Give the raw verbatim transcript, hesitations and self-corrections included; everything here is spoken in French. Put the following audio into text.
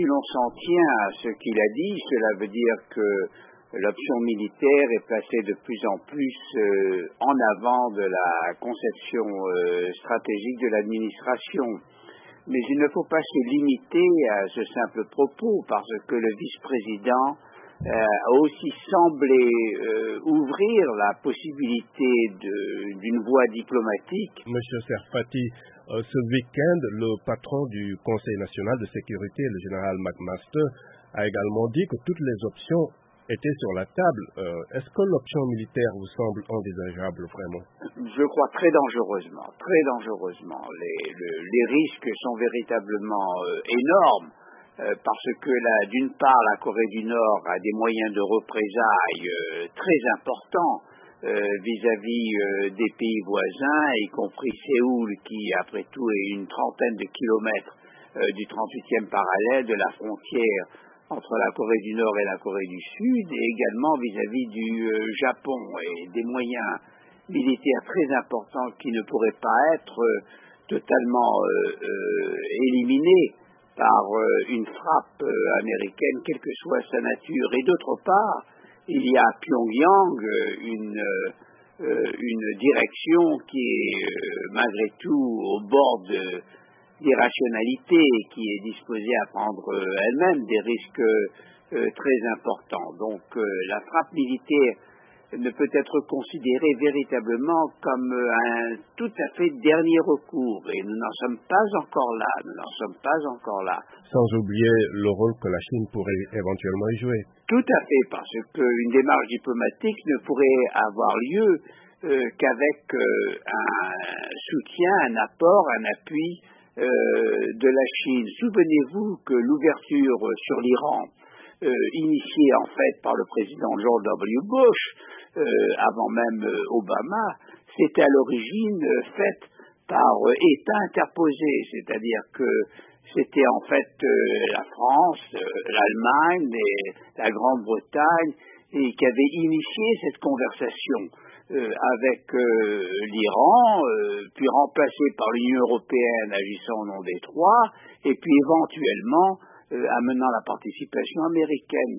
si l'on s'en tient à ce qu'il a dit, cela veut dire que l'option militaire est placée de plus en plus euh, en avant de la conception euh, stratégique de l'administration. Mais il ne faut pas se limiter à ce simple propos, parce que le vice-président euh, a aussi semblé euh, ouvrir la possibilité de, d'une voie diplomatique. Monsieur Serfati, euh, ce week-end, le patron du Conseil national de sécurité, le général McMaster, a également dit que toutes les options étaient sur la table. Euh, est-ce que l'option militaire vous semble envisageable vraiment? Je crois très dangereusement, très dangereusement. Les, le, les risques sont véritablement euh, énormes euh, parce que là, d'une part, la Corée du Nord a des moyens de représailles euh, très importants euh, vis-à-vis euh, des pays voisins, y compris Séoul, qui après tout est une trentaine de kilomètres euh, du trente-huitième parallèle de la frontière entre la Corée du Nord et la Corée du Sud, et également vis-à-vis du euh, Japon, et des moyens militaires très importants qui ne pourraient pas être euh, totalement euh, euh, éliminés par euh, une frappe euh, américaine, quelle que soit sa nature. Et d'autre part, il y a à Pyongyang euh, une, euh, une direction qui est euh, malgré tout au bord de d'irrationalité, qui est disposée à prendre euh, elle-même des risques euh, très importants. Donc euh, la frappe militaire ne peut être considérée véritablement comme un tout à fait dernier recours, et nous n'en sommes pas encore là, nous n'en sommes pas encore là. Sans oublier le rôle que la Chine pourrait éventuellement y jouer. Tout à fait, parce qu'une démarche diplomatique ne pourrait avoir lieu euh, qu'avec euh, un soutien, un apport, un appui Euh, de la Chine. Souvenez-vous que l'ouverture sur l'Iran, euh, initiée en fait par le président George W. Bush, euh, avant même euh, Obama, c'était à l'origine euh, faite par euh, États interposés, c'est-à-dire que c'était en fait euh, la France, euh, l'Allemagne et la Grande-Bretagne et qui avaient initié cette conversation Euh, avec euh, l'Iran, euh, puis remplacé par l'Union européenne agissant au nom des trois, et puis éventuellement euh, amenant la participation américaine.